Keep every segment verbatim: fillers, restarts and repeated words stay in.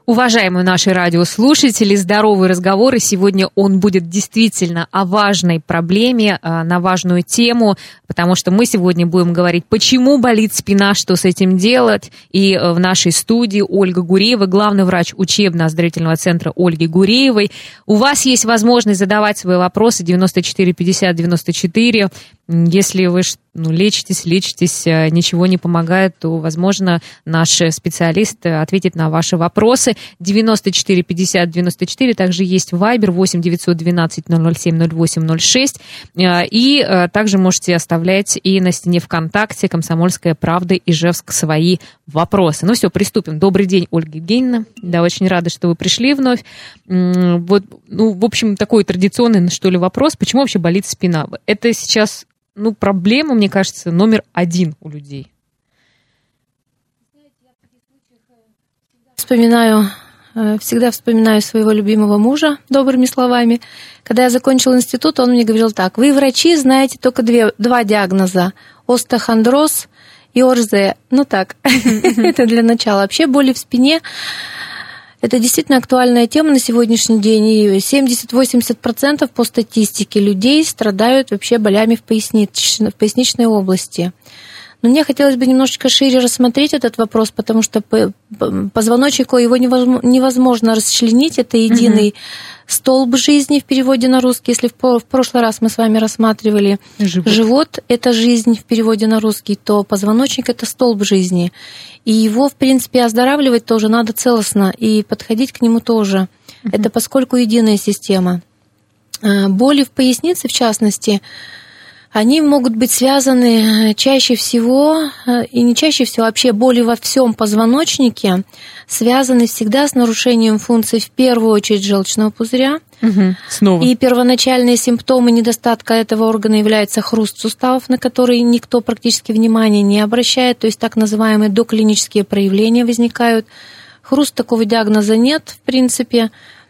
Уважаемые наши радиослушатели, здоровый разговор, и сегодня он будет действительно о важной проблеме, на важную тему, потому что мы сегодня будем говорить, почему болит спина, что с этим делать. И в нашей студии Ольга Гуреева, главный врач учебно-оздоровительного центра Ольги Гуреевой. У вас есть возможность задавать свои вопросы девяносто четыре пятьдесят девяносто четыре. Если вы ну, лечитесь, лечитесь, ничего не помогает, то, возможно, наш специалист ответит на ваши вопросы. девяносто четыре пятьдесят девяносто четыре, также есть Вайбер восемь девятьсот двенадцать ноль ноль семь ноль восемь ноль шесть. И также можете оставлять и на стене ВКонтакте «Комсомольская правда» Ижевск свои вопросы. Ну все, приступим. Добрый день, Ольга Евгеньевна. Да, очень рада, что вы пришли вновь. Вот, ну, в общем, такой традиционный, что ли, вопрос. Почему вообще болит спина? Это сейчас... Ну, проблема, мне кажется, номер один у людей. Вспоминаю, всегда вспоминаю своего любимого мужа добрыми словами. Когда я закончила институт, он мне говорил так: вы, врачи, знаете только две, два диагноза – остеохондроз и ОРЗ. Ну так, это для начала. Вообще боли в спине – это действительно актуальная тема на сегодняшний день, и семьдесят-восемьдесят процентов по статистике людей страдают вообще болями в поясничной, в поясничной области. Но мне хотелось бы немножечко шире рассмотреть этот вопрос, потому что позвоночнику его невозможно расчленить, это единый mm-hmm. столб жизни в переводе на русский. Если в прошлый раз мы с вами рассматривали живот. живот – это жизнь в переводе на русский, то позвоночник – это столб жизни. И его, в принципе, оздоравливать тоже надо целостно, и подходить к нему тоже. Mm-hmm. Это поскольку единая система. Боли в пояснице, в частности, они могут быть связаны чаще всего, и не чаще всего, вообще боли во всем позвоночнике связаны всегда с нарушением функций, в первую очередь, желчного пузыря. Угу, снова. И первоначальные симптомы недостатка этого органа являются хруст суставов, на который никто практически внимания не обращает, то есть так называемые доклинические проявления возникают. Хруст такого диагноза нет, в принципе,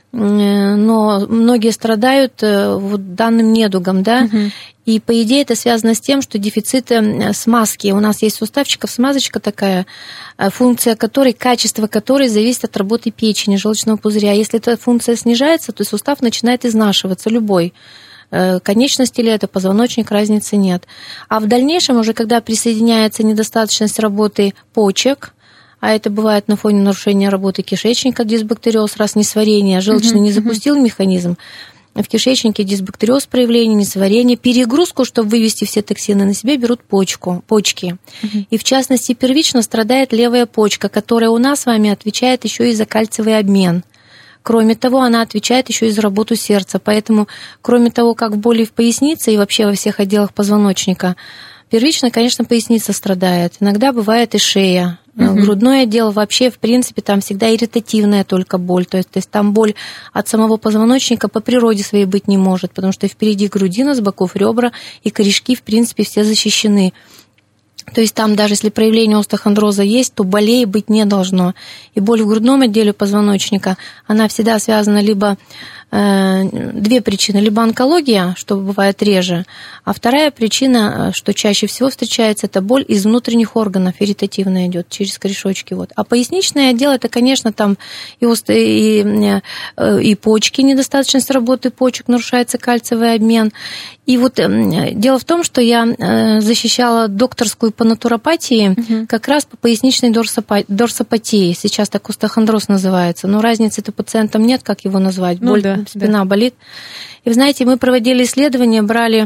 но многие страдают вот данным недугом, да, угу. И, по идее, это связано с тем, что дефициты смазки. У нас есть суставчиков смазочка такая, функция которой, качество которой зависит от работы печени, желчного пузыря. Если эта функция снижается, то сустав начинает изнашиваться, любой. Конечность или это позвоночник, разницы нет. А в дальнейшем, уже когда присоединяется недостаточность работы почек, а это бывает на фоне нарушения работы кишечника, дисбактериоз, раз несварение, желчный uh-huh, не запустил uh-huh. механизм, в кишечнике дисбактериоз, проявление, несварение, перегрузку, чтобы вывести все токсины, на себя берут почку, почки. Uh-huh. И в частности, первично страдает левая почка, которая у нас с вами отвечает еще и за кальциевый обмен. Кроме того, она отвечает еще и за работу сердца. Поэтому, кроме того, как в боли в пояснице и вообще во всех отделах позвоночника, первично, конечно, поясница страдает. Иногда бывает и шея. Uh-huh. Грудной отдел вообще, в принципе, там всегда ирритативная только боль. То есть, то есть там боль от самого позвоночника по природе своей быть не может, потому что впереди грудина, с боков ребра и корешки, в принципе, все защищены. То есть там даже если проявление остеохондроза есть, то болей быть не должно. И боль в грудном отделе позвоночника, она всегда связана либо две причины. Либо онкология, что бывает реже, а вторая причина, что чаще всего встречается, это боль из внутренних органов, ирритативная идет через корешочки. Вот. А поясничный отдел, это, конечно, там и, и, и почки, недостаточность работы почек, нарушается кальциевый обмен. И вот дело в том, что я защищала докторскую по натуропатии угу. как раз по поясничной дорсопатии. Сейчас так остеохондроз называется, но разницы-то пациентам нет, как его назвать. Ну, боль, да, спина да. болит. И вы знаете, мы проводили исследования, брали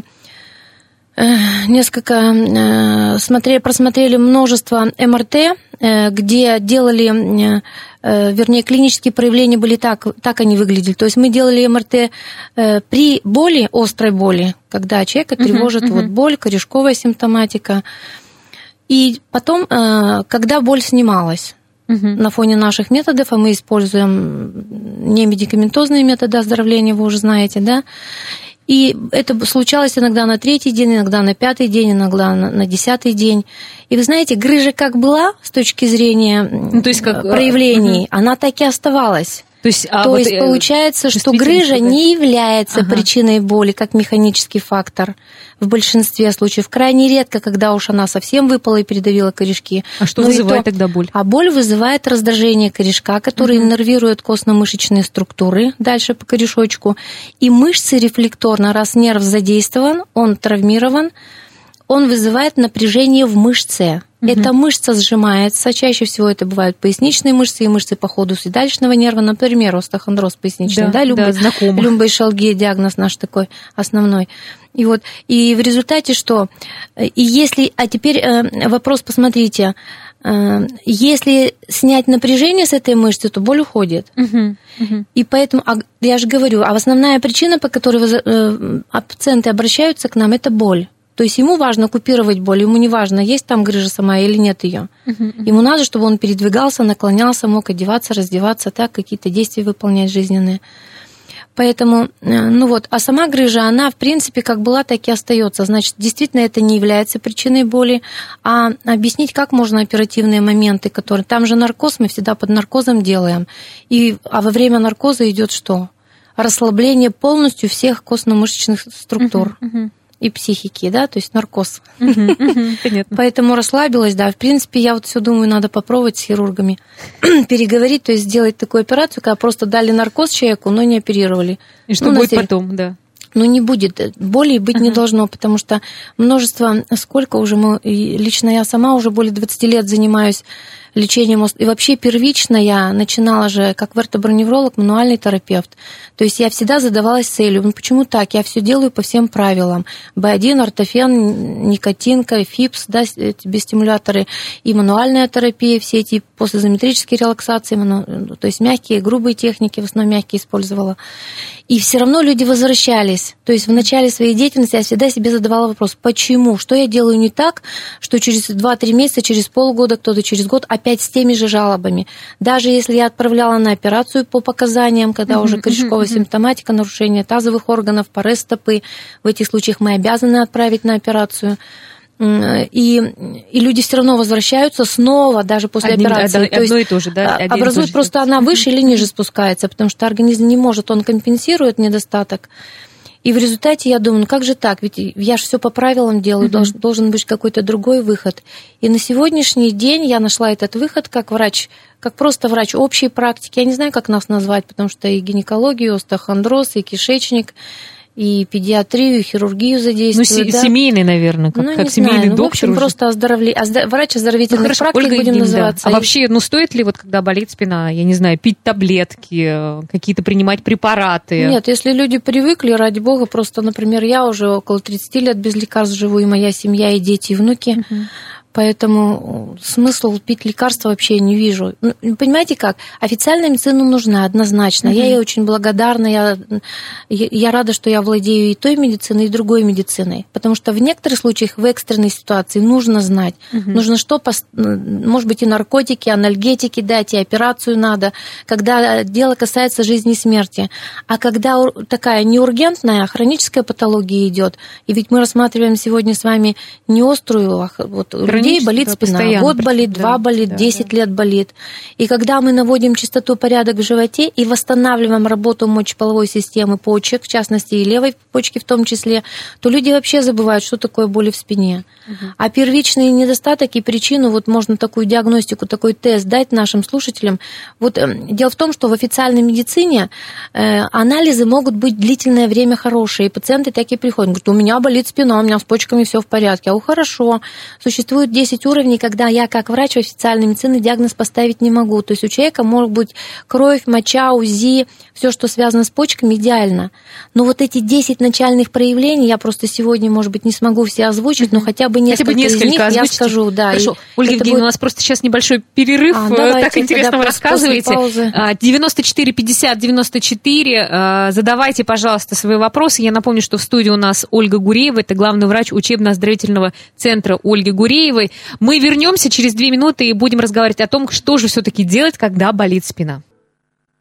несколько, смотрели, просмотрели множество эм эр тэ, где делали, вернее, клинические проявления были так, так они выглядели. То есть мы делали эм эр тэ при боли, острой боли, когда человека тревожит uh-huh, uh-huh. вот боль, корешковая симптоматика. И потом, когда боль снималась. Uh-huh. На фоне наших методов, а мы используем немедикаментозные методы оздоровления, вы уже знаете, да? И это случалось иногда на третий день, иногда на пятый день, иногда на десятый день. И вы знаете, грыжа как была с точки зрения ну, то есть как... проявлений, uh-huh. она так и оставалась. То есть, а То вот, есть э, получается, что грыжа не является ага. причиной боли как механический фактор в большинстве случаев. Крайне редко, когда уж она совсем выпала и передавила корешки. А что вызывает то, тогда боль? А боль вызывает раздражение корешка, который угу. иннервирует костно-мышечные структуры дальше по корешочку. И мышцы рефлекторно, раз нерв задействован, он травмирован, он вызывает напряжение в мышце. Угу. Эта мышца сжимается. Чаще всего это бывают поясничные мышцы и мышцы по ходу седалищного нерва. Например, остеохондроз поясничный, да, да, да, знакомо. люмбоишалгия, диагноз наш такой основной. И вот, и в результате что? И если, а теперь вопрос, посмотрите, если снять напряжение с этой мышцы, то боль уходит. Угу, угу. И поэтому, я же говорю, а основная причина, по которой пациенты обращаются к нам, это боль. То есть ему важно купировать боль, ему не важно, есть там грыжа сама или нет ее. Uh-huh, uh-huh. Ему надо, чтобы он передвигался, наклонялся, мог одеваться, раздеваться, так, какие-то действия выполнять жизненные. Поэтому, ну вот, а сама грыжа, она, в принципе, как была, так и остается. Значит, действительно, это не является причиной боли, а объяснить, как можно оперативные моменты, которые... Там же наркоз, мы всегда под наркозом делаем. И, а во время наркоза идет что? Расслабление полностью всех костно-мышечных структур. Uh-huh, uh-huh. И психики, да, то есть наркоз. Uh-huh, uh-huh, поэтому расслабилась, да. В принципе, я вот все думаю, надо попробовать с хирургами переговорить, то есть сделать такую операцию, когда просто дали наркоз человеку, но не оперировали. И что ну, будет потом, да? Ну, не будет. Боли быть uh-huh. не должно, потому что множество... Сколько уже мы... Лично я сама уже более двадцать лет занимаюсь лечением. И вообще первично я начинала же как вертоброневролог, мануальный терапевт. То есть я всегда задавалась целью. Ну, почему так? Я все делаю по всем правилам. бэ один, ортофен, никотинка, ФИПС, да, биостимуляторы, и мануальная терапия, все эти постизометрические релаксации, то есть мягкие, грубые техники, в основном мягкие использовала. И все равно люди возвращались. То есть в начале своей деятельности я всегда себе задавала вопрос, почему? Что я делаю не так, что через два-три месяца, через полгода, кто-то через год опять с теми же жалобами. Даже если я отправляла на операцию по показаниям, когда uh-huh, уже корешковая uh-huh, симптоматика, нарушение тазовых органов, порез стопы, в этих случаях мы обязаны отправить на операцию. И, и люди все равно возвращаются снова, даже после Одним, операции. Одно, то есть одно и то же, да? Образует просто она выше или ниже спускается, потому что организм не может, он компенсирует недостаток. И в результате я думаю, ну как же так, ведь я же все по правилам делаю, mm-hmm. должен, должен быть какой-то другой выход. И на сегодняшний день я нашла этот выход как врач, как просто врач общей практики. Я не знаю, как нас назвать, потому что и гинекологию, и остеохондроз, и кишечник, и педиатрию, и хирургию задействуют. Ну, да? семейный, наверное, как, ну, как семейный знаю. доктор. Ну, в общем, уже. Просто оздоровли... Оздор... врач оздоровительных ну, хорошо, практик Ольга будем Евгеньевна, называться. Да. А вообще, ну, стоит ли, вот, когда болит спина, я не знаю, пить таблетки, какие-то принимать препараты? Нет, если люди привыкли, ради бога, просто, например, я уже около тридцати лет без лекарств живу, и моя семья, и дети, и внуки. Uh-huh. Поэтому смысл пить лекарства вообще не вижу. Понимаете как? Официальная медицина нужна однозначно. Mm-hmm. Я ей очень благодарна. Я, я рада, что я владею и той медициной, и другой медициной. Потому что в некоторых случаях, в экстренной ситуации нужно знать. Mm-hmm. Нужно что? Может быть, и наркотики, анальгетики дать, и операцию надо. Когда дело касается жизни и смерти. А когда такая неургентная, а хроническая патология идет, и ведь мы рассматриваем сегодня с вами не острую, а вот людей болит спина, год болит, да, два болит, да, десять да. лет болит. И когда мы наводим чистоту, порядок в животе и восстанавливаем работу мочеполовой системы, почек, в частности и левой почки в том числе, то люди вообще забывают, что такое боли в спине. Угу. А первичный недостаток и причину, вот можно такую диагностику, такой тест дать нашим слушателям. Вот э, дело в том, что в официальной медицине э, анализы могут быть длительное время хорошие, и пациенты такие приходят, говорят, у меня болит спина, у меня с почками все в порядке. А у хорошо, существует десять уровней, когда я, как врач официальной медицины, диагноз поставить не могу. То есть у человека может быть кровь, моча, УЗИ, все, что связано с почками, идеально. Но вот эти десять начальных проявлений, я просто сегодня, может быть, не смогу все озвучить, но хотя бы несколько, хотя бы несколько из них озвучите. Я скажу. Да. Хорошо. Ольга Евгеньевна, будет... у нас просто сейчас небольшой перерыв. А, давайте, так интересно вы рассказываете. девяносто четыре пятьдесят девяносто четыре. Задавайте, пожалуйста, свои вопросы. Я напомню, что в студии у нас Ольга Гуреева, это главный врач учебно-оздоровительного центра Ольги Гуреевой. Мы вернемся через две минуты и будем разговаривать о том, что же все-таки делать, когда болит спина.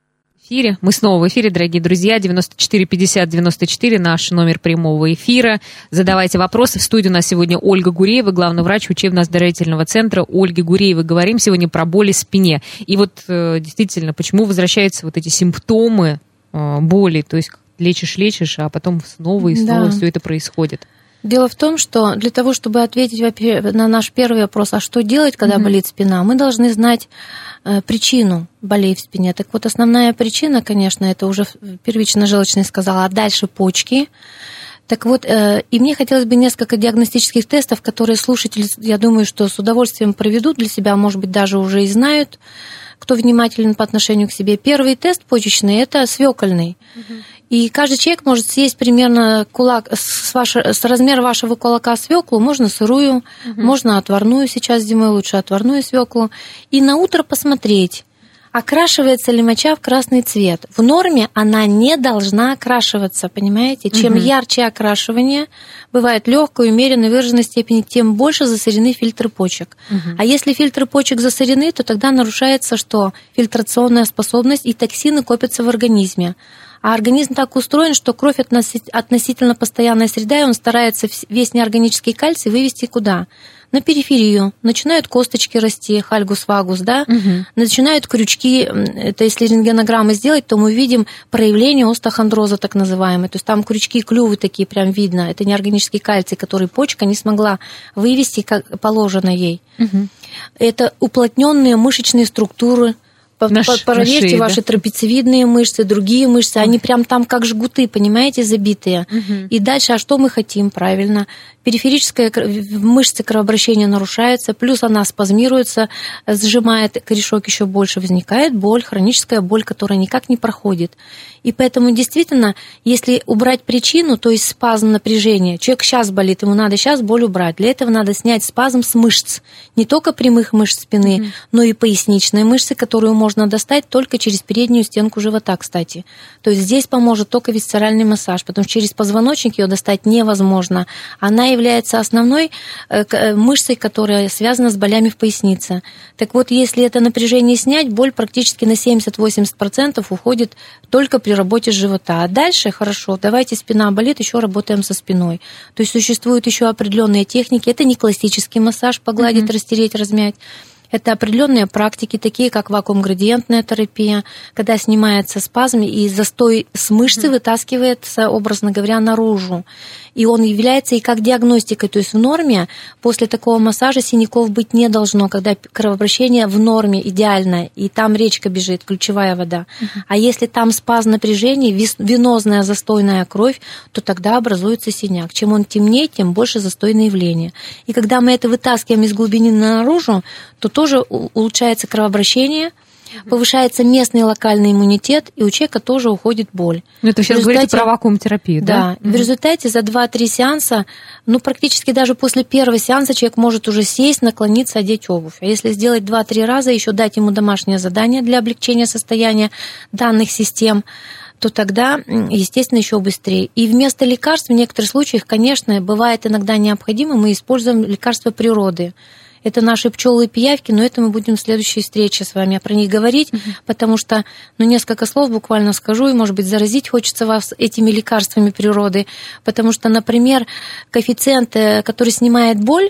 эфире. Мы снова в эфире, дорогие друзья. девяносто четыре пятьдесят девяносто четыре, наш номер прямого эфира. Задавайте вопросы. В студии у нас сегодня Ольга Гуреева, главный врач учебно-оздоровительного центра Ольги Гуреевой. Говорим сегодня про боли в спине. И вот действительно, почему возвращаются вот эти симптомы боли? То есть лечишь-лечишь, а потом снова и снова да. все это происходит. Дело в том, что для того, чтобы ответить на наш первый вопрос, а что делать, когда mm-hmm. болит спина, мы должны знать э, причину болей в спине. Так вот, основная причина, конечно, это уже первично-желчная сказала, а дальше почки. Так вот, э, и мне хотелось бы несколько диагностических тестов, которые слушатели, я думаю, что с удовольствием проведут для себя, может быть, даже уже и знают, кто внимателен по отношению к себе. Первый тест почечный – это свекольный. Mm-hmm. И каждый человек может съесть примерно кулак, с, ваше, с размера вашего кулака свеклу, можно сырую, угу. можно отварную, сейчас зимой лучше отварную свеклу, и на утро посмотреть, окрашивается ли моча в красный цвет. В норме она не должна окрашиваться, понимаете? Чем угу. ярче окрашивание, бывает легкой, умеренной выраженной степени, тем больше засорены фильтры почек. Угу. А если фильтры почек засорены, то тогда нарушается что? Фильтрационная способность, и токсины копятся в организме. А организм так устроен, что кровь относительно постоянная среда, и он старается весь неорганический кальций вывести куда? На периферию. Начинают косточки расти, хальгус-вагус, да? Угу. Начинают крючки. Это если рентгенограммы сделать, то мы видим проявление остеохондроза, так называемый. То есть там крючки, клювы такие прям видно. Это неорганический кальций, который почка не смогла вывести, как положено ей. Угу. Это уплотненные мышечные структуры. Наш, Проверьте шее, ваши да? трапециевидные мышцы, другие мышцы, Ой. Они прям там как жгуты, понимаете, забитые. Угу. И дальше, а что мы хотим, правильно? Периферическая мышцы кровообращения нарушается, плюс она спазмируется, сжимает корешок еще больше, возникает боль, хроническая боль, которая никак не проходит. И поэтому действительно, если убрать причину, то есть спазм напряжения, человек сейчас болит, ему надо сейчас боль убрать, для этого надо снять спазм с мышц, не только прямых мышц спины, mm-hmm. но и поясничные мышцы, которую можно достать только через переднюю стенку живота, кстати. То есть здесь поможет только висцеральный массаж, потому что через позвоночник ее достать невозможно. Она является основной мышцей, которая связана с болями в пояснице. Так вот, если это напряжение снять, боль практически на семьдесят-восемьдесят процентов уходит только при работе с живота. А дальше, хорошо, давайте спина болит, еще работаем со спиной. То есть существуют еще определенные техники. Это не классический массаж, погладить, mm-hmm. растереть, размять. Это определенные практики, такие как вакуум-градиентная терапия, когда снимается спазм и застой с мышцы mm-hmm. вытаскивается, образно говоря, наружу. И он является и как диагностикой, то есть в норме после такого массажа синяков быть не должно, когда кровообращение в норме идеальное, и там речка бежит, ключевая вода. Uh-huh. А если там спазм напряжения, венозная застойная кровь, то тогда образуется синяк. Чем он темнее, тем больше застойное явление. И когда мы это вытаскиваем из глубины наружу, то тоже улучшается кровообращение, повышается местный локальный иммунитет, и у человека тоже уходит боль. Ну, это вы сейчас говорите про вакуум-терапию, да? Да. Mm-hmm. В результате за два-три сеанса, ну, практически даже после первого сеанса человек может уже сесть, наклониться, одеть обувь. А если сделать два-три раза, еще дать ему домашнее задание для облегчения состояния данных систем, то тогда, естественно, еще быстрее. И вместо лекарств в некоторых случаях, конечно, бывает иногда необходимо, мы используем лекарства природы. Это наши пчелы и пиявки, но это мы будем в следующей встрече с вами про них говорить, mm-hmm. потому что, ну, несколько слов буквально скажу, и, может быть, заразить хочется вас этими лекарствами природы, потому что, например, коэффициент, который снимает боль,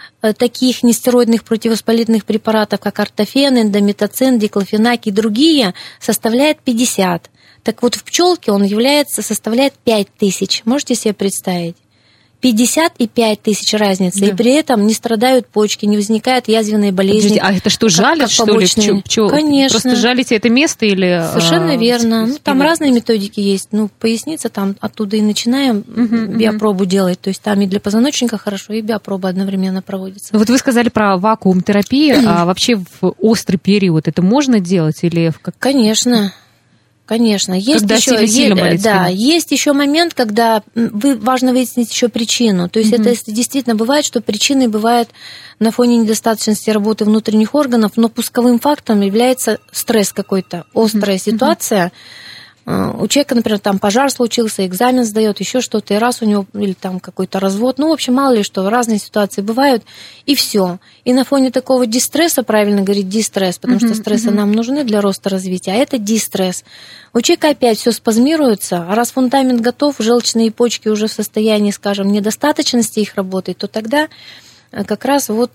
таких нестероидных противовоспалительных препаратов, как ортофен, эндометацин, диклофенак и другие, составляет пятьдесят. Так вот, в пчелке он является, составляет пять тысяч. Можете себе представить? пятьдесят и пять тысяч разницы, да. И при этом не страдают почки, не возникают язвенные болезни. Подождите, а это что, жалить, как, как что ли? Пчел? Конечно. Просто жалите это место или... Совершенно а, верно. Ну, там разные методики есть. Ну, поясница, там оттуда и начинаем угу, биопробу угу. делать. То есть там и для позвоночника хорошо, и биопроба одновременно проводится. Вот вы сказали про вакуум-терапию, а вообще в острый период это можно делать? Или в как... Конечно. Конечно, есть когда еще, сильно, сильно болит да, спина. Есть еще момент, когда вы, важно выяснить еще причину. То есть mm-hmm. это действительно бывает, что причиной бывает на фоне недостаточности работы внутренних органов, но пусковым фактором является стресс какой-то, острая mm-hmm. ситуация. У человека, например, там пожар случился, экзамен сдает, еще что-то, и раз у него, или там какой-то развод, ну, в общем, мало ли что, разные ситуации бывают, и все. И на фоне такого дистресса, правильно говорить, дистресс, потому uh-huh, что стрессы uh-huh. нам нужны для роста развития, а это дистресс. У человека опять все спазмируется, а раз фундамент готов, желчные почки уже в состоянии, скажем, недостаточности их работы, то тогда как раз вот...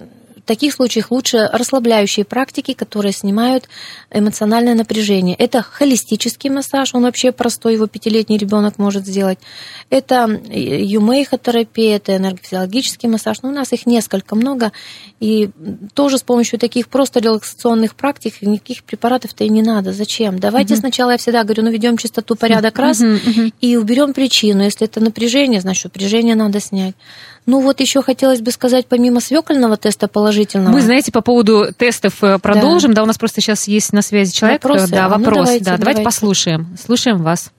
В таких случаях лучше расслабляющие практики, которые снимают эмоциональное напряжение. Это холистический массаж, он вообще простой, его пятилетний ребенок может сделать. Это юмейхотерапия, это энергофизиологический массаж. Но у нас их несколько много. И тоже с помощью таких просто релаксационных практик никаких препаратов-то и не надо. Зачем? Давайте угу. сначала, я всегда говорю, ну ведем чистоту, порядок раз угу, угу. и уберем причину. Если это напряжение, значит, напряжение надо снять. Ну вот еще хотелось бы сказать, помимо свекольного теста положительного... Мы, знаете, по поводу тестов продолжим. Да, да у нас просто сейчас есть на связи человек. Вопросы? Да, вопрос. Ну, давайте, да, давайте, давайте послушаем. Слушаем вас.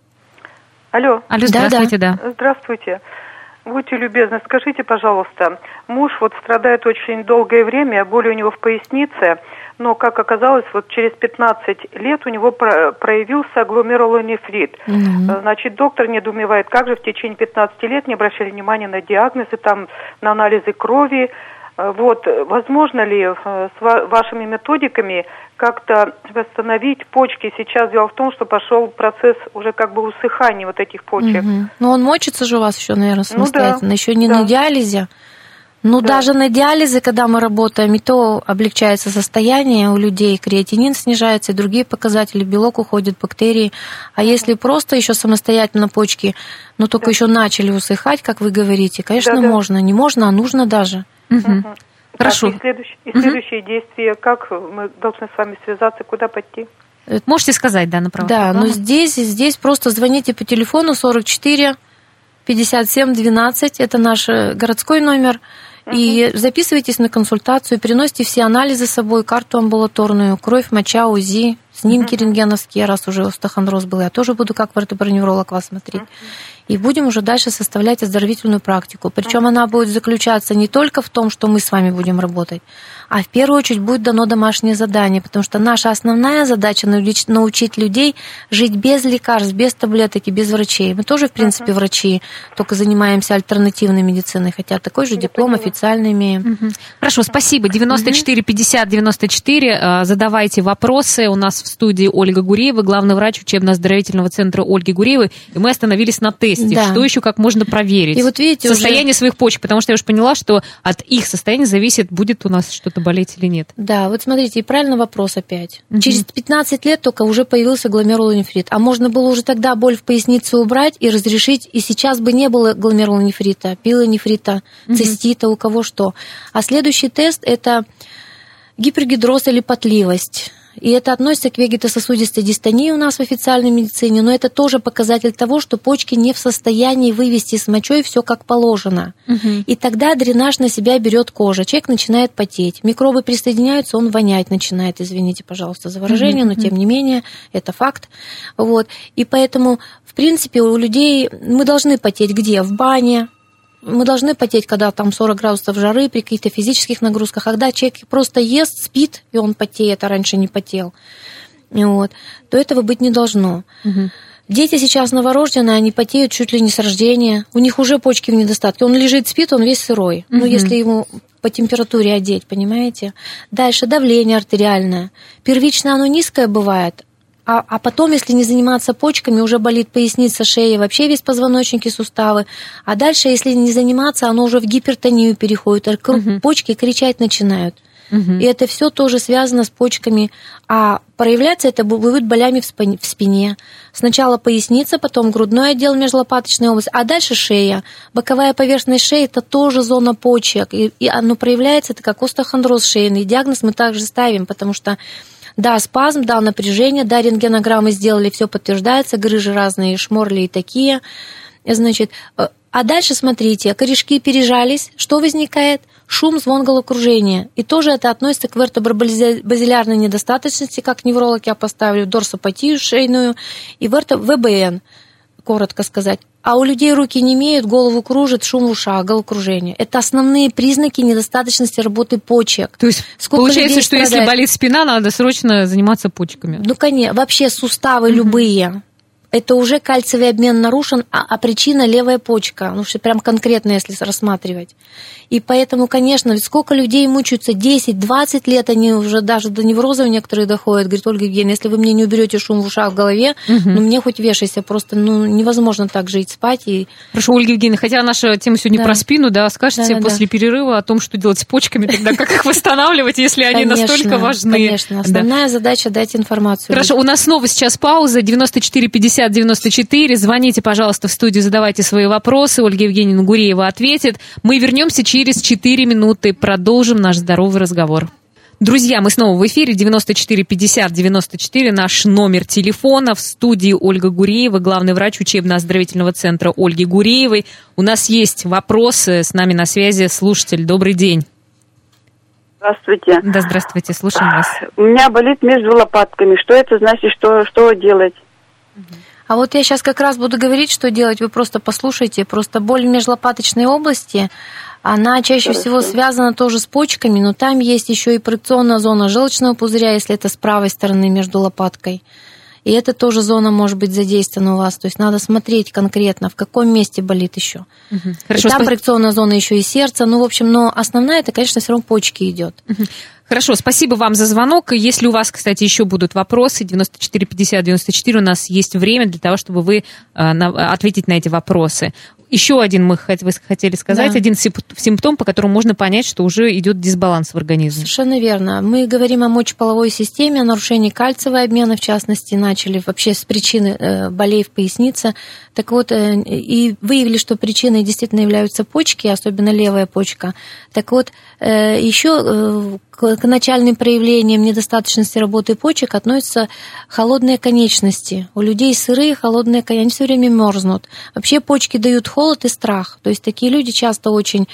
Алло. Алло, здравствуйте, да. да. Здравствуйте. Будьте любезны, скажите, пожалуйста, муж вот страдает очень долгое время, боли у него в пояснице, но, как оказалось, вот через пятнадцать лет у него проявился гломерулонефрит. Mm-hmm. Значит, доктор недоумевает, как же в течение пятнадцати лет не обращали внимания на диагнозы, там, на анализы крови. Вот, возможно ли с вашими методиками как-то восстановить почки? Сейчас дело в том, что пошел процесс уже как бы усыхания вот этих почек. Угу. Ну, он мочится же у вас еще, наверное, самостоятельно, ну, да. еще не да. на диализе. Ну, да. даже на диализе, когда мы работаем, и то облегчается состояние у людей, креатинин снижается, и другие показатели, белок уходит, бактерии. А если просто еще самостоятельно почки, но только да. еще начали усыхать, как вы говорите, конечно, да, да. можно. Не можно, а нужно даже. Угу. Угу. Хорошо. Так, и следующие, и следующие угу. действия, как мы должны с вами связаться, куда пойти? Можете сказать, да, направо. Да, но здесь, здесь просто звоните по телефону сорок четыре пятьдесят семь двенадцать, это наш городской номер, uh-huh. и записывайтесь на консультацию, приносите все анализы с собой, карту амбулаторную, кровь, моча, УЗИ, снимки uh-huh. рентгеновские, раз уже остеохондроз был, я тоже буду как вертеброневролог вас смотреть. Uh-huh. И будем уже дальше составлять оздоровительную практику. Причем uh-huh. она будет заключаться не только в том, что мы с вами будем работать, а в первую очередь будет дано домашнее задание, потому что наша основная задача научить людей жить без лекарств, без таблеток и без врачей. Мы тоже, в принципе, uh-huh. врачи, только занимаемся альтернативной медициной, хотя такой же диплом официально имеем. Uh-huh. Хорошо, спасибо. девяносто четыре пятьдесят девяносто четыре. Задавайте вопросы. У нас в студии Ольга Гуреева, главный врач учебно-оздоровительного центра Ольги Гуреевой, и мы остановились на тесте. Да. Что еще как можно проверить? И вот видите, состояние уже... своих почек, потому что я уже поняла, что от их состояния зависит, будет у нас что-то болеть или нет. Да, вот смотрите, и правильно вопрос опять. Угу. Через пятнадцать лет только уже появился гломерулонефрит, а можно было уже тогда боль в пояснице убрать и разрешить, и сейчас бы не было гломерулонефрита, пилонефрита, угу. цистита, у кого что. А следующий тест – это гипергидроз или потливость. И это относится к вегетососудистой дистонии у нас в официальной медицине, но это тоже показатель того, что почки не в состоянии вывести с мочой все как положено. Угу. И тогда дренаж на себя берет кожа, человек начинает потеть, микробы присоединяются, он вонять начинает, извините, пожалуйста, за выражение, угу. но тем не менее, это факт. Вот. И поэтому, в принципе, у людей мы должны потеть где? В бане. Мы должны потеть, когда там сорок градусов жары при каких-то физических нагрузках. Когда человек просто ест, спит, и он потеет, а раньше не потел, вот, то этого быть не должно. Угу. Дети сейчас новорожденные, они потеют чуть ли не с рождения. У них уже почки в недостатке. Он лежит, спит, он весь сырой. Угу. Ну, если ему по температуре одеть, понимаете? Дальше давление артериальное. Первично оно низкое бывает, А, а потом, если не заниматься почками, уже болит поясница, шея, вообще весь позвоночник и суставы. А дальше, если не заниматься, оно уже в гипертонию переходит. Uh-huh. Почки кричать начинают. Uh-huh. И это все тоже связано с почками. А проявляться это будет болями в спине. Сначала поясница, потом грудной отдел, межлопаточная область, а дальше шея. Боковая поверхность шеи – это тоже зона почек. И, и оно проявляется, это как остеохондроз шейный. Диагноз мы также ставим, потому что да, спазм, да, напряжение, да, рентгенограммы сделали, все подтверждается, грыжи разные, шморли и такие. Значит, а дальше, смотрите, корешки пережались, что возникает? Шум, звон, головокружение. И тоже это относится к вертобразилярной недостаточности, как невролог я поставлю, дорсопатию шейную и верто... ВБН, коротко сказать. А у людей руки не имеют, голову кружит, шум в ушах, головокружение. Это основные признаки недостаточности работы почек. То есть Сколько получается, что страдает? Если болит спина, надо срочно заниматься почками? Ну, конечно. Вообще суставы угу. любые. это уже кальциевый обмен нарушен, а, а причина левая почка, ну что прям конкретно, если рассматривать. И поэтому, конечно, ведь сколько людей мучаются, десять-двадцать лет, они уже даже до неврозов некоторые доходят. Говорит, Ольга Евгеньевна, если вы мне не уберете шум в ушах, в голове, угу. ну мне хоть вешайся, просто ну, невозможно так жить, спать. И... Хорошо, Ольга Евгеньевна, хотя наша тема сегодня да. про спину, да, скажите да, после да. перерыва о том, что делать с почками, тогда как их восстанавливать, если они настолько важны. Конечно, основная задача дать информацию. Хорошо, у нас снова сейчас пауза, девяносто четыре пятьдесят девяносто четыре, звоните, пожалуйста, в студию, задавайте свои вопросы, Ольга Евгеньевна Гуреева ответит. Мы вернемся через четыре минуты, продолжим наш здоровый разговор. Друзья, мы снова в эфире, девяносто четыре пятьдесят девяносто четыре, наш номер телефона. В студии Ольга Гуреева, главный врач учебно-оздоровительного центра Ольги Гуреевой. У нас есть вопросы, с нами на связи слушатель. Добрый день. Здравствуйте. Да, здравствуйте, слушаем вас. У меня болит между лопатками. Что это значит, что, что делать? А вот я сейчас как раз буду говорить, что делать. Вы просто послушайте. Просто боль в межлопаточной области, она чаще Хорошо. всего связана тоже с почками, но там есть еще и проекционная зона желчного пузыря, если это с правой стороны между лопаткой. И эта тоже зона может быть задействована у вас. То есть надо смотреть конкретно, в каком месте болит еще. Угу. Хорошо, и там спа... проекционная зона еще и сердце. Ну, в общем, но основная, это, конечно, все равно почки идет. Угу. Хорошо, спасибо вам за звонок. Если у вас, кстати, еще будут вопросы, девяносто четыре пятьдесят девяносто четыре, у нас есть время для того, чтобы вы э, на, ответить на эти вопросы. Еще один мы вы хотели сказать, да. один симптом, по которому можно понять, что уже идет дисбаланс в организме. Совершенно верно. Мы говорим о мочеполовой системе, о нарушении кальциевого обмена, в частности, начали вообще с причины болей в пояснице. Так вот, и выявили, что причиной действительно являются почки, особенно левая почка. Так вот, еще к начальным проявлениям недостаточности работы почек относятся холодные конечности. У людей сырые холодные конечности, они все время мерзнут. Вообще почки дают холод и страх. То есть такие люди часто очень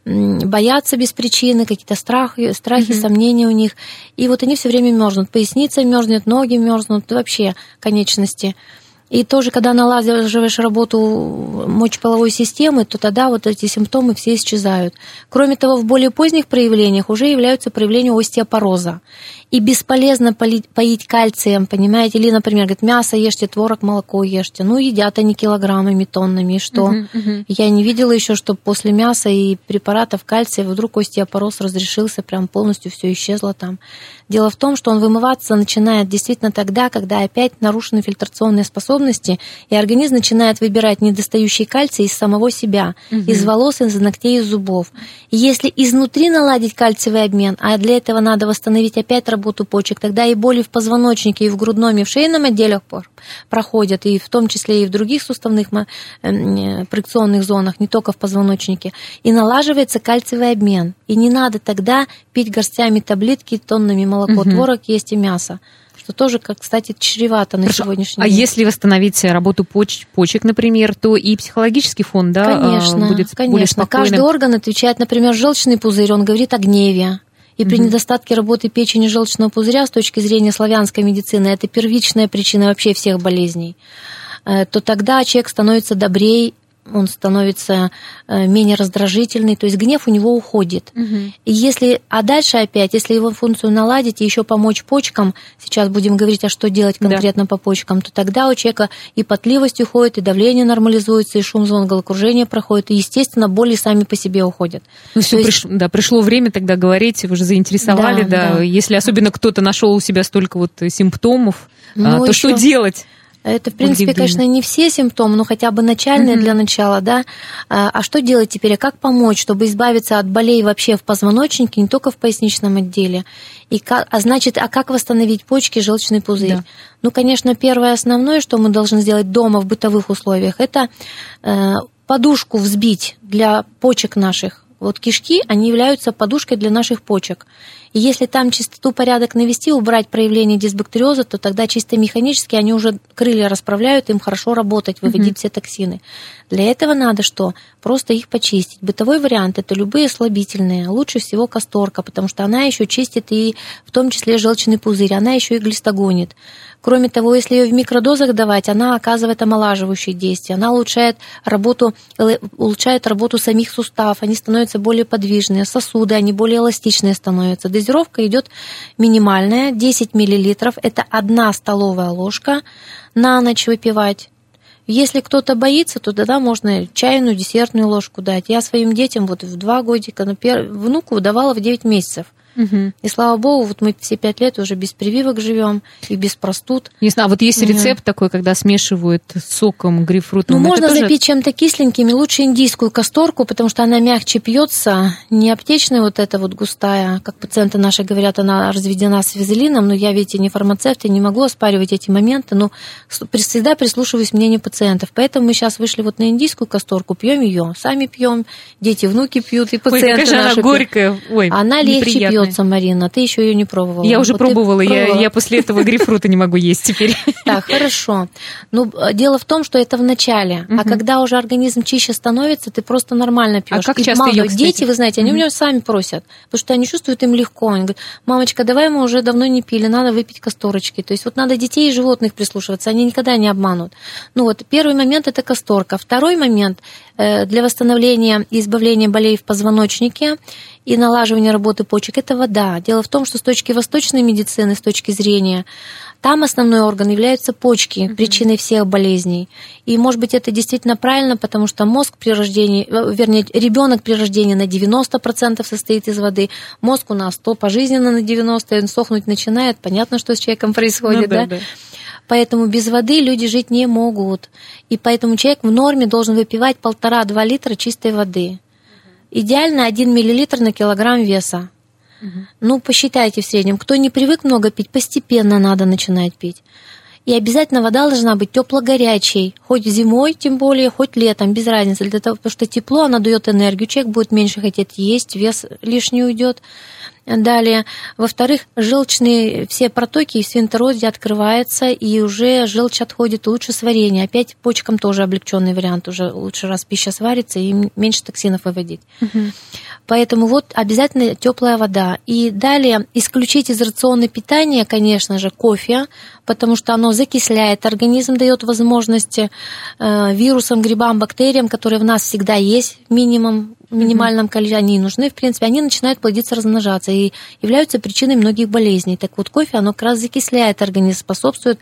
боятся без причины, какие-то страхи, страхи mm-hmm. сомнения у них. И вот они все время мерзнут. Поясница мерзнет, ноги мерзнут, вообще конечности. И тоже, когда налаживаешь работу мочеполовой системы, то тогда вот эти симптомы все исчезают. Кроме того, в более поздних проявлениях уже являются проявления остеопороза. И бесполезно поить кальцием, понимаете? Или, например, говорят, мясо ешьте, творог, молоко ешьте. Ну, едят они килограммами, тоннами, и что? Uh-huh, uh-huh. Я не видела еще, что после мяса и препаратов кальция вдруг остеопороз разрешился, прям полностью все исчезло там. Дело в том, что он вымываться начинает действительно тогда, когда опять нарушены фильтрационные способности, и организм начинает выбирать недостающий кальций из самого себя, uh-huh. из волос, из ногтей, из зубов. И если изнутри наладить кальциевый обмен, а для этого надо восстановить опять работу работу почек, тогда и боли в позвоночнике, и в грудном, и в шейном отделах проходят, и в том числе и в других суставных проекционных зонах, не только в позвоночнике, и налаживается кальциевый обмен. И не надо тогда пить горстями таблетки, тоннами молоко, угу. творог есть и мясо. Что тоже, как, кстати, чревато на Хорошо. сегодняшний а день. А если восстановить работу поч- почек, например, то и психологический фон, да, конечно, будет конечно. более спокойным? Каждый орган отвечает, например, желчный пузырь, он говорит о гневе. И при mm-hmm. недостатке работы печени желчного пузыря с точки зрения славянской медицины, это первичная причина вообще всех болезней, то тогда человек становится добрее, он становится менее раздражительный, то есть гнев у него уходит. Угу. И если, а дальше опять, если его функцию наладить и еще помочь почкам, сейчас будем говорить, а что делать конкретно да. по почкам, то тогда у человека и потливость уходит, и давление нормализуется, и шум зон головокружения проходит, и, естественно, боли сами по себе уходят. Ну, все, есть... приш... да, пришло время тогда говорить, вы же заинтересовали, да, да. да. Если особенно кто-то нашел у себя столько вот симптомов, ну, то еще... что делать? Это, в принципе, конечно, не все симптомы, но хотя бы начальные mm-hmm. для начала, да. А что делать теперь? А как помочь, чтобы избавиться от болей вообще в позвоночнике, не только в поясничном отделе? И как, а значит, а как восстановить почки, желчный пузырь? Да. Ну, конечно, первое основное, что мы должны сделать дома в бытовых условиях, это э, подушку взбить для почек наших. Вот кишки, они являются подушкой для наших почек. И если там чистоту, порядок навести, убрать проявление дисбактериоза, то тогда чисто механически они уже крылья расправляют, им хорошо работать, выводить mm-hmm. все токсины. Для этого надо что? Просто их почистить. Бытовой вариант – это любые слабительные. Лучше всего касторка, потому что она еще чистит и в том числе желчный пузырь, она еще и глистогонит. Кроме того, если ее в микродозах давать, она оказывает омолаживающее действие, она улучшает работу, улучшает работу самих суставов, они становятся более подвижные, сосуды, они более эластичные становятся. Дозировка идет минимальная, десять миллилитров, это одна столовая ложка на ночь выпивать. Если кто-то боится, то тогда можно чайную, десертную ложку дать. Я своим детям вот в два годика, внуку давала в девять месяцев. Угу. И слава богу, вот мы все пять лет уже без прививок живем и без простуд. Не знаю, вот есть рецепт угу. такой, когда смешивают с соком грейпфрута. Ну, можно тоже... запить чем-то кисленьким, и лучше индийскую касторку, потому что она мягче пьется, не аптечная вот эта вот густая, как пациенты наши говорят, она разведена с вазелином, но я, видите, не фармацевт, я не могу оспаривать эти моменты, но всегда прислушиваюсь к мнению пациентов. Поэтому мы сейчас вышли вот на индийскую касторку, пьем ее, сами пьем, дети, внуки пьют, и пациенты. Ой, какая наши она горькая, ой, она легче пьет. Марина, ты еще ее не пробовала. Я уже вот пробовала, я, я после этого грейпфрута не могу есть теперь. Так, хорошо. Ну, дело в том, что это в начале, а когда уже организм чище становится, ты просто нормально пьешь. А как часто ее, дети, вы знаете, они у меня сами просят, потому что они чувствуют им легко. Они говорят: мамочка, давай, мы уже давно не пили, надо выпить касторочки. То есть вот надо детей и животных прислушиваться, они никогда не обманут. Ну вот, первый момент – это касторка. Второй момент – для восстановления и избавления болей в позвоночнике и налаживания работы почек – это вода. Дело в том, что с точки восточной медицины, с точки зрения, там основной орган являются почки, mm-hmm. причиной всех болезней. И, может быть, это действительно правильно, потому что мозг при рождении, вернее, ребенок при рождении на девяносто процентов состоит из воды, мозг у нас то пожизненно на девяносто процентов, он сохнуть начинает, понятно, что с человеком происходит, ну, да? да? да. Поэтому без воды люди жить не могут. И поэтому человек в норме должен выпивать полтора-два литра чистой воды. Идеально один миллилитр на килограмм веса. Угу. Ну, посчитайте в среднем. Кто не привык много пить, постепенно надо начинать пить. И обязательно вода должна быть тепло-горячей. Хоть зимой, тем более, хоть летом, без разницы. Для того, потому что тепло, оно дает энергию. Человек будет меньше хотеть есть, вес лишний уйдет. Далее, во-вторых, желчные все протоки и свинтерозия открываются, и уже желчь отходит, лучше сварение. Опять почкам тоже облегченный вариант, уже лучше раз пища сварится и меньше токсинов выводить. Угу. Поэтому вот обязательно теплая вода. И далее исключить из рациона питания, конечно же, кофе, потому что оно закисляет организм, дает возможности э, вирусам, грибам, бактериям, которые в нас всегда есть, минимум, в минимальном количестве, они нужны, в принципе, они начинают плодиться, размножаться и являются причиной многих болезней. Так вот, кофе, оно как раз закисляет организм, способствует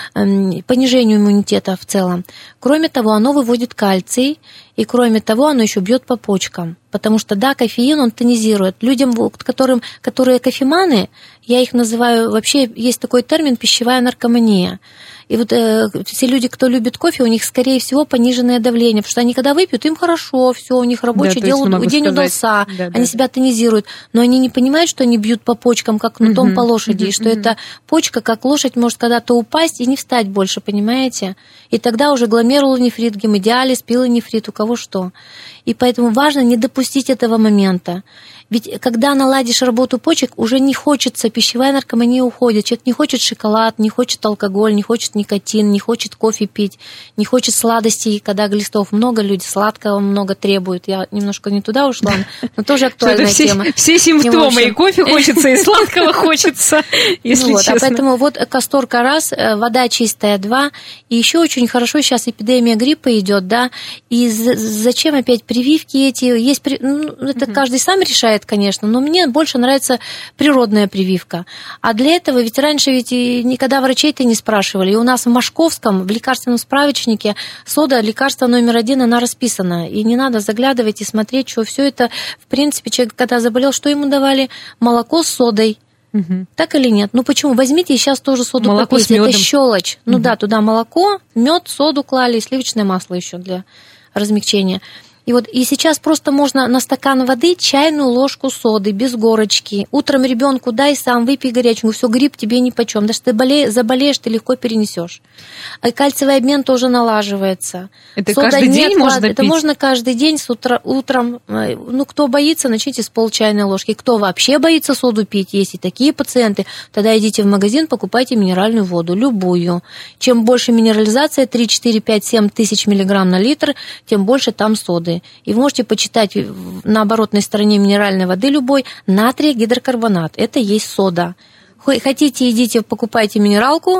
э, понижению иммунитета в целом. Кроме того, оно выводит кальций, и кроме того, оно еще бьет по почкам. Потому что, да, кофеин, он тонизирует. Людям, которым, которые кофеманы, я их называю, вообще есть такой термин пищевая наркомания. И вот э, все люди, кто любит кофе, у них, скорее всего, пониженное давление, потому что они, когда выпьют, им хорошо, все, у них рабочий да, дел, день сказать, удался, да, они да, себя тонизируют, но они не понимают, что они бьют по почкам, как кнутом угу, по лошади, угу, и что угу. эта почка, как лошадь, может когда-то упасть и не встать больше, понимаете? И тогда уже гломерулонефрит, гемодиализ, пилонефрит, у кого что. И поэтому важно не допустить этого момента. Ведь когда наладишь работу почек, уже не хочется, пищевая наркомания уходит. Человек не хочет шоколад, не хочет алкоголь, не хочет никотин, не хочет кофе пить, не хочет сладостей, когда глистов много, люди сладкого много требуют. Я немножко не туда ушла, но тоже актуальная все, тема. Все симптомы, и кофе хочется, и сладкого хочется, если ну вот, честно. А поэтому вот касторка раз, вода чистая два, и еще очень хорошо сейчас эпидемия гриппа идет, да, и зачем опять прививки эти? Есть, ну, это угу. каждый сам решает, конечно, но мне больше нравится природная прививка. А для этого ведь раньше ведь никогда врачей-то не спрашивали. И у нас в Машковском, в лекарственном справочнике, сода, лекарство номер один, она расписана. И не надо заглядывать и смотреть, что все это, в принципе, человек, когда заболел, что ему давали? Молоко с содой. Угу. Так или нет? Ну почему? Возьмите и сейчас тоже соду молоко попейте. Это щелочь. Угу. Ну да, туда молоко, мед, соду клали, и сливочное масло еще для размягчения. И вот и сейчас просто можно на стакан воды чайную ложку соды без горочки. Утром ребенку дай, сам выпей горяченькую. Все, грипп тебе нипочем. Даже ты боле, заболеешь, ты легко перенесешь. А кальциевый обмен тоже налаживается. Это сода каждый день нет, можно это пить? Это можно каждый день с утра, утром. Ну, кто боится, начните с пол чайной ложки. Кто вообще боится соду пить, есть и такие пациенты, тогда идите в магазин, покупайте минеральную воду, любую. Чем больше минерализация, три, четыре, пять, семь тысяч миллиграмм на литр, тем больше там соды. И вы можете почитать на оборотной стороне минеральной воды любой натрий гидрокарбонат. Это есть сода. Хотите, идите, покупайте минералку,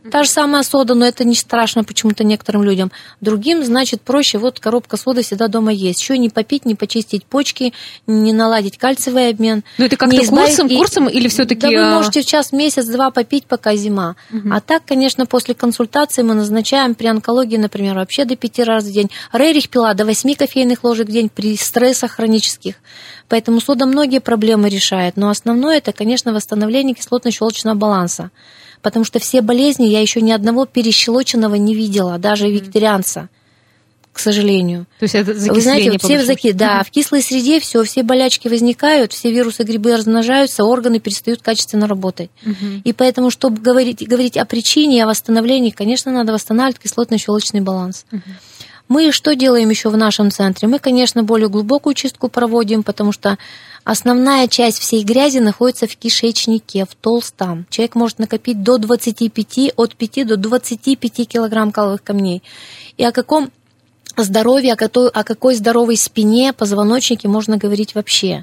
Та же самая сода, но это не страшно почему-то некоторым людям. Другим, значит, проще, вот коробка соды всегда дома есть. Еще не попить, не почистить почки, не наладить кальциевый обмен. Ну это как-то курсом, и... курсом или все-таки... Да вы можете в час, месяц, два попить, пока зима. Угу. А так, конечно, после консультации мы назначаем при онкологии, например, вообще до пяти раз в день. Рерих пила до восьми кофейных ложек в день при стрессах хронических. Поэтому сода многие проблемы решает. Но основное это, конечно, восстановление кислотно-щелочного баланса. Потому что все болезни, я еще ни одного перещелоченного не видела, даже викторианца, к сожалению. То есть это закисление. Вы знаете, вот все заки... да, в кислой среде все, все болячки возникают, все вирусы, грибы размножаются, органы перестают качественно работать. Угу. И поэтому, чтобы говорить, говорить о причине, о восстановлении, конечно, надо восстанавливать кислотно-щелочный баланс. Угу. Мы что делаем еще в нашем центре? Мы, конечно, более глубокую чистку проводим, потому что основная часть всей грязи находится в кишечнике, в толстом. Человек может накопить до двадцати пяти, от пяти до двадцати пяти килограмм каловых камней. И о каком здоровье, о какой, о какой здоровой спине, позвоночнике можно говорить вообще?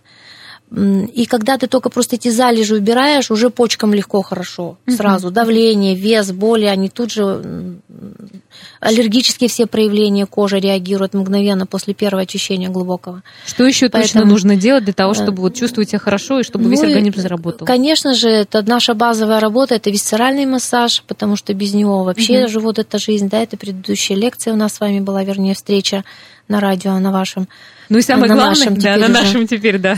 И когда ты только просто эти залежи убираешь, уже почкам легко, хорошо. Сразу угу. давление, вес, боли, они тут же... Аллергические все проявления кожи реагируют мгновенно после первого очищения глубокого. Что еще Поэтому, точно нужно делать для того, чтобы вот чувствовать себя хорошо и чтобы ну, весь организм заработал? Конечно же, это наша базовая работа, это висцеральный массаж, потому что без него вообще угу. живот – это жизнь. Да, это предыдущая лекция у нас с вами была, вернее, встреча на радио, на вашем. Ну и самое на главное, нашем да, на нашем теперь, да.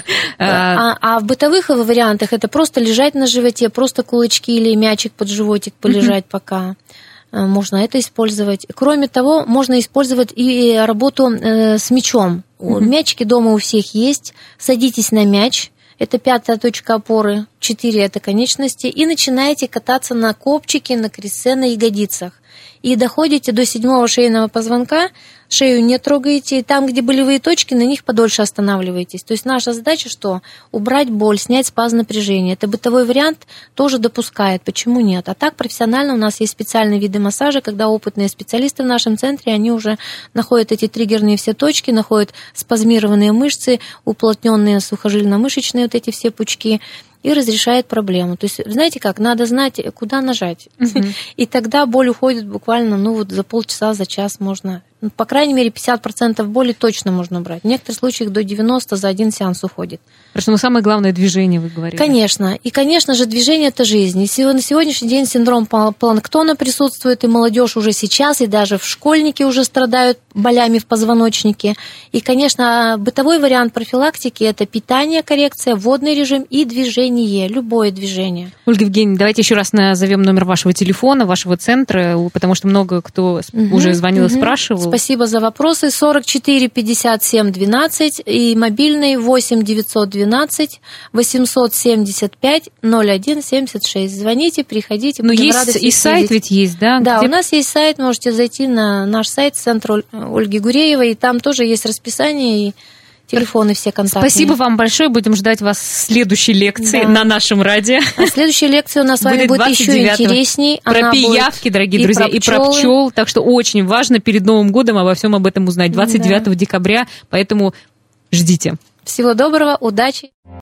А, а в бытовых вариантах это просто лежать на животе, просто кулачки или мячик под животик полежать угу. пока. Можно это использовать. Кроме того, можно использовать и работу с мячом. Mm-hmm. Мячики дома у всех есть. Садитесь на мяч. Это пятая точка опоры. Четыре – это конечности. И начинаете кататься на копчике, на крессе, на ягодицах. И доходите до седьмого шейного позвонка, шею не трогаете, и там, где болевые точки, на них подольше останавливаетесь. То есть наша задача что? Убрать боль, снять спазм напряжения. Это бытовой вариант тоже допускает, почему нет? А так профессионально у нас есть специальные виды массажа, когда опытные специалисты в нашем центре, они уже находят эти триггерные все точки, находят спазмированные мышцы, уплотненные сухожильно-мышечные вот эти все пучки, и разрешает проблему. То есть, знаете как, надо знать, куда нажать. Uh-huh. И тогда боль уходит буквально, ну вот за полчаса, за час можно. По крайней мере, пятьдесят процентов боли точно можно убрать. В некоторых случаях до девяноста процентов за один сеанс уходит. Хорошо, но самое главное движение, вы говорите. Конечно. И, конечно же, движение – это жизнь. И на сегодняшний день синдром планктона присутствует, и молодежь уже сейчас, и даже в школьники уже страдают болями в позвоночнике. И, конечно, бытовой вариант профилактики – это питание, коррекция, водный режим и движение, любое движение. Ольга Евгеньевна, давайте еще раз назовем номер вашего телефона, вашего центра, потому что много кто угу, уже звонил угу. и спрашивал. Спасибо за вопросы. сорок четыре пятьдесят семь двенадцать и мобильный восемь девятьсот двенадцать восемьсот семьдесят пять ноль один семьдесят шесть. Звоните, приходите. Но есть и сайт ведь есть, да? Да, где... у нас есть сайт, можете зайти на наш сайт, центр Ольги Гуреевой, и там тоже есть расписание и телефоны все контактные. Спасибо вам большое. Будем ждать вас в следующей лекции да. на нашем радио. А следующая лекция у нас с вами будет еще интересней. Про пиявки, дорогие и друзья, про и про пчел. Так что очень важно перед Новым годом обо всем об этом узнать. двадцать девятого да. декабря, поэтому ждите. Всего доброго, удачи.